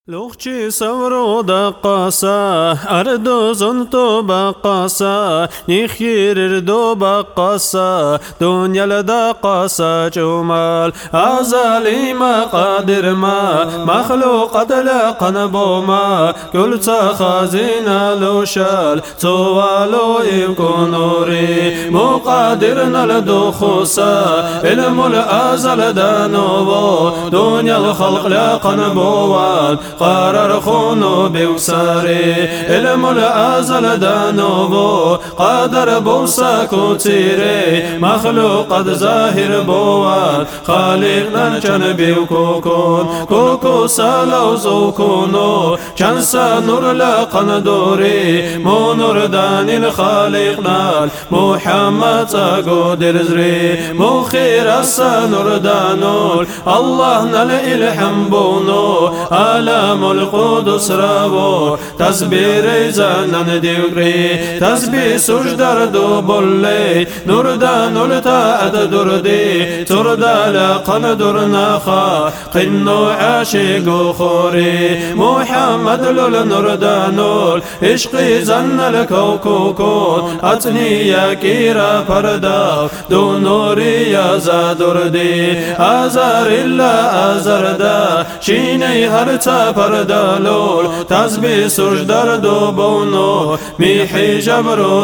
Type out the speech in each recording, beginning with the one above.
لوخچی سورو دقاسا اردو زنتو بقاسا نخير دو بقاسا دنيا لدقاسا جمال أزالي ما قادر ما مخلوق دلقن بوما كل خازين لوشال سوالو يكون نوري مقادرنا لدخوسا علم الأزل دانوبو دنيا الخلق لقن بوان قرر خونو بوساري علم الأزل دانوبو قادر بوسا كوتيري مخلوق قد ظاهر بوان خالقنا جنبي وكوكون كوكو سالو زوكونو شانسا نور لقن دوري مو نور داني الخالقنا محمد تاقو درزري مو خير السا نور دانول الله نل الحم بونو عالم القدس راو تسبير زنان ديوغري تسبيح سجدر دو بولي نور دانول تاعد دردي تردا لقن درناخا قنو عاشق خوري محمد لول نور دانول عشقي زن الكوكوكون اتني يا كيرا فردا دو نوري يا زادردي ازار الا ازردا شيني هرتا فردا لول تسبيح سجدر دو بونو مي حجاب رو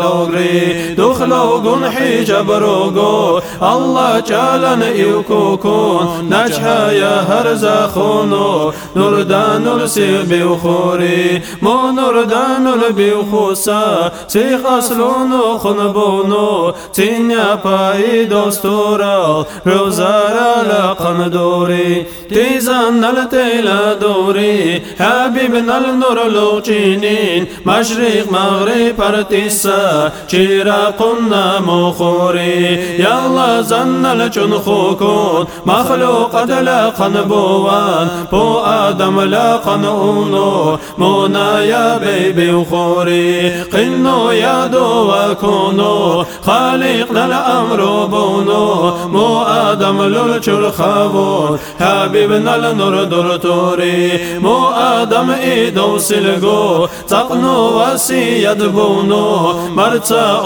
دخلوغون حجاب روغو الله جالن يوكوكون نجحا يا هرزا خونو نور دانول سيغ بيوخوري مو نور دانول بيوخوسا سيغ اصلونو خنبونو تينيا باي دوستورا روزارا لقن دوري تيزان نلتيلا دوري حبيبنا النور لوچينين مشرق مغرب ارتسا چراقنا مخوري يلا زن لچنخوكون مخلوق دلقن بوان بو آدم لقن اونو مونا يا بيبي وخوري قنو يا دو وكونو خالقنا الامر بونو مو آدم للچر خابون حبيبنا النور درتوري مو آدم ايدو سلگو تقنو وسيد بونو مرتا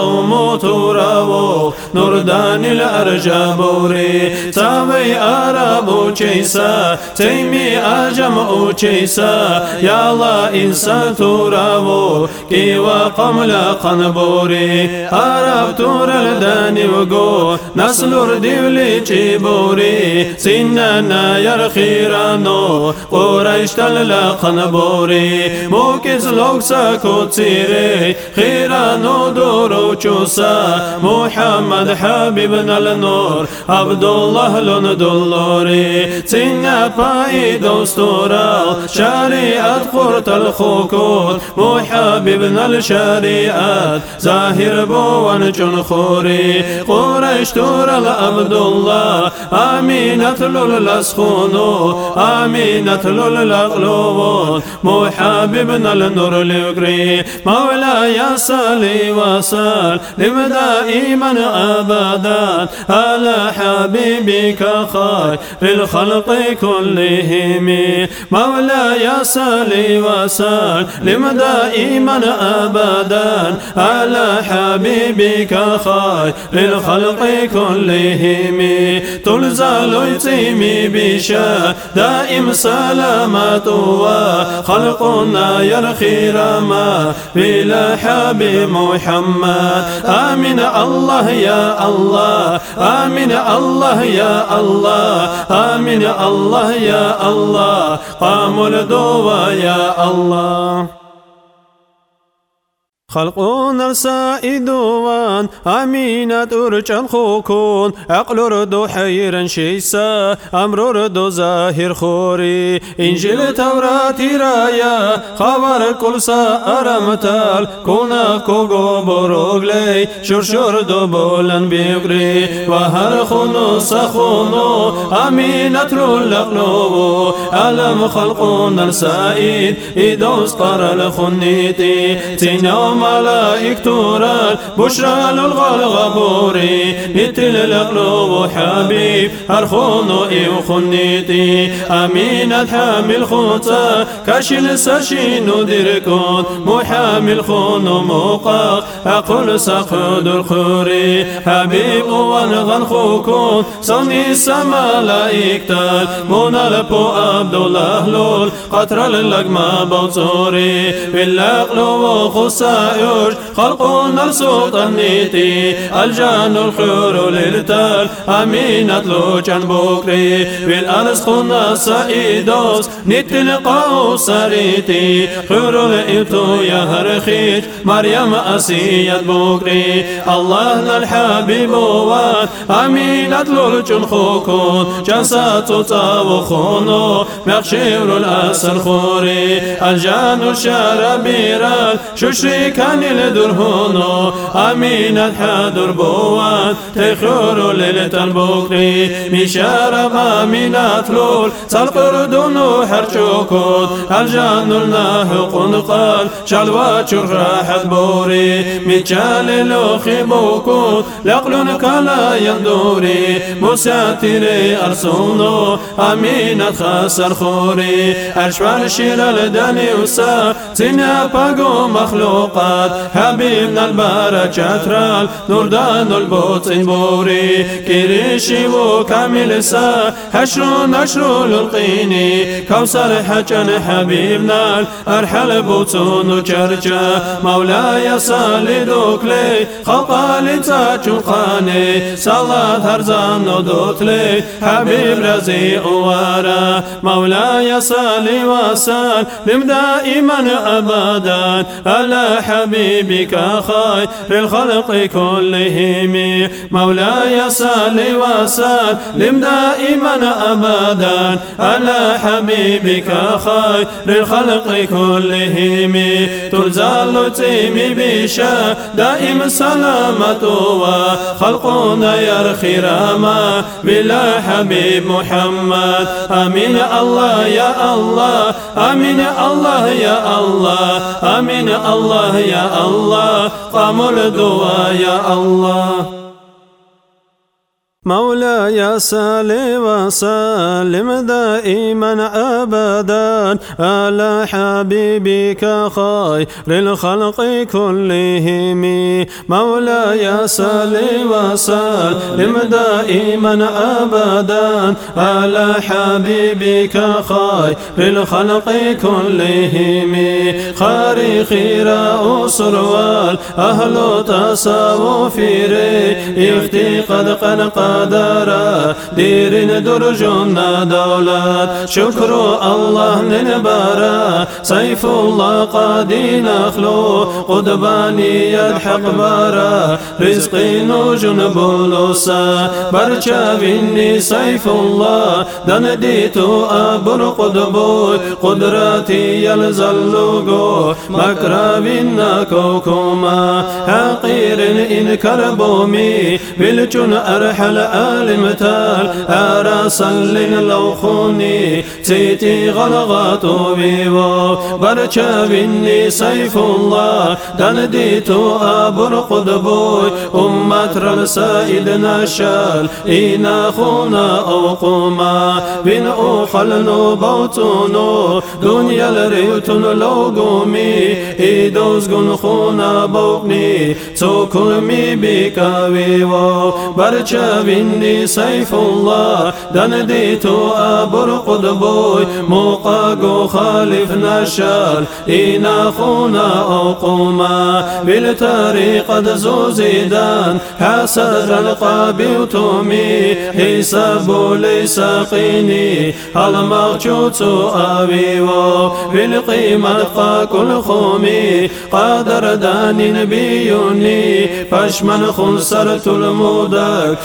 موتوراو نور داني الارجابوري تاوي عربو چيسا تيمي اجم او چيسا يا الله انسان توراو كي وقم لقنبوري عرب تور الداني وقو نسلور ديولي چيبوري سننا يرخيرانو قريش تل لقنبوري موكز لوكسا كوتيري خيرانو دورو چوسا محمد حبيبنا النور عبد الله لون دولوري تينا باي دوستورا شريعة قرط الخوكوت محببنا الشريعة ظاهر بوان جنخوري قريش تور العبد الله آمينة للاسخونو آمينة للأغلوون محببنا النور ليقري مولاي صلي وسلم دائما أبدا على حبيبك خير الخلق كلهم مولاي صلي وسلم دائما أبدا على حبيبك خير الخلق كلهم تلزل يتيمي بشا دائم سلامة وخلقنا يرخي رما بلا حبيب محمد آمين الله يا الله آمين الله يا الله آمين الله يا الله قام الدوا يا الله خلقون السائدوان أمينة أرجان خوكون عقل ردو حيرا شيسا أمر ردو ظاهر خوري إنجيل توراتي رايا خبر كل سأرمتال كونا كوغو بروغلي شرشور دو بولن بيغري وهر خونو سخونو أمينة رولقلوبو ألم خلقون السائد إدوس قرى الخنيتي تنوم ملائك تورال بشرى للغبوري نتل القلوب حبيب أرخونو إيوخنيتي أمينة حامل خوتا كاشل ساشينو ديركون محامل خونو موقع أقول سقود الخوري حبيب وانغن خوكون صني سملايك تال منالبو عبد الله لول قطر اللقمة بوصوري بالعقل وخسائر خلقنا السلطان نيتي الجان الحور للتال أمينة لوجان بوكري بالأنس خنا سائدوس نتلقاو سريتي حور الإبتو يا هرخيج مريم أسيد بوكري الله الحبيب وان أمينة لوجان خوكون جنسات تاوخونو مخشير الأسر خوري الجان الشربيران ششري كان الدرهونو أمينة حادر بوان تخور ليلة البكري مشارب أمينة لول سالقردون حرشوكود الجان الناهق قال شلوات شرحت بوري ميشال لوخي بوكود لقلن كلا يندوري مساتري أرسونو أمينة خاسر خوري أشوال شير الدنيوسا تنا باقو مخلوقات حبيبنا البركات رال نوردان البوطن بوري كريشي وكامل سا حشر نشر للقيني كوثر حجن حبيبنا أرحل بوطن جرجا مولاي صلي دوكلي خلقا لتاجقاني صلاة هرزان ندوتلي حبيب رزي وارا مولاي صلي وسلم دائما أبدا على حبيبك خير الخلق كلهم مولاي صل وسلم دائما أبدا على حبيبك خير الخلق كلهم تلزال تيمي بشا دائم سلامة وخلقنا يرخي راما بلا حبيب محمد آمين الله يا الله آمين الله يا الله آمين الله يا الله قام الدعاء يا الله مولاي صل وسلم دائما أبدا على حبيبك خير الخلق كلهم مولاي صل وسلم دائما أبدا على حبيبك خير الخلق كلهم خير خير أسروال أهل تصوف اختي قد قدر دير درجنا دولات شكر الله ننبرا سيف الله قد نخلو قدباني يدحق برا رزقي نوجن بولوسا برشا بني سيف الله دنديتو أبر قدبوي قدراتي يلزلوغو مكرابنا كوكوما حقير إن كربومي بلجن أرحل آلمتال أرسل لو خوني تيتي غلغاتو بيبو برشا بني سيف الله دنديتو أبر قدبوي أمة رسائدنا شال إنا خونا أو قوما بن أخلنو بوتونو دنيا الريوتون لو قومي إيدوز قن خونا بوقني توكلمي بكاويو برشا بني سيف الله دنديتو أبر قدبوي موقاقو خالف نشال إنا خونا أو قوما بالطريقة زوزيدان حسد القابي وتومي حساب ليس قيني المغجوت أبيو بالقيمة كل خومي قادر دان بيوني فاشمن خنصرت المودك شل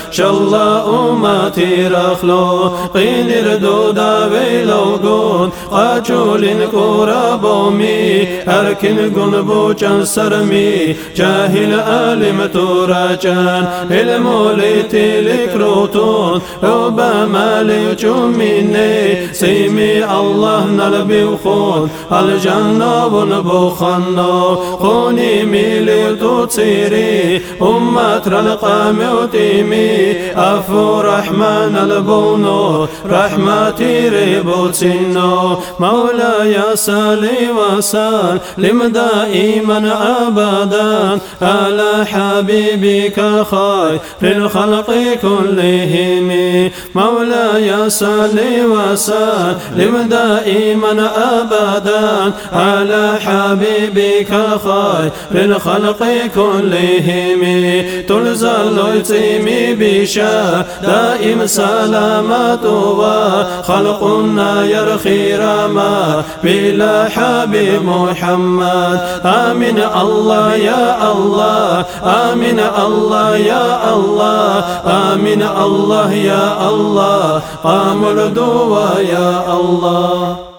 الله أمتي رخلو قين ردودا ويلوغون قاچولين كورابومي أركن قنبو چن سرمي جاهل آلم توراچان الموليتي لكروتون وبمالي چوميني سيمي الله نلبي وخون الجنة ونبوخنو خوني ميلي توتسيري أمت رلقام وتيمي أفو رحمن البونو رحمتي ريبوتسينو مولاي صلي وسلم دائما أبدا على حبيبك خير الخلق كلهم مولاي صلي وسلم دائما أبدا على حبيبك خير الخلق كلهم تلزل يتيمي بشا دائم سلامات وخلقنا يرخي رما بلا حبيب محمد آمين الله يا الله آمين الله يا الله آمين الله يا الله قام الدعاء يا الله.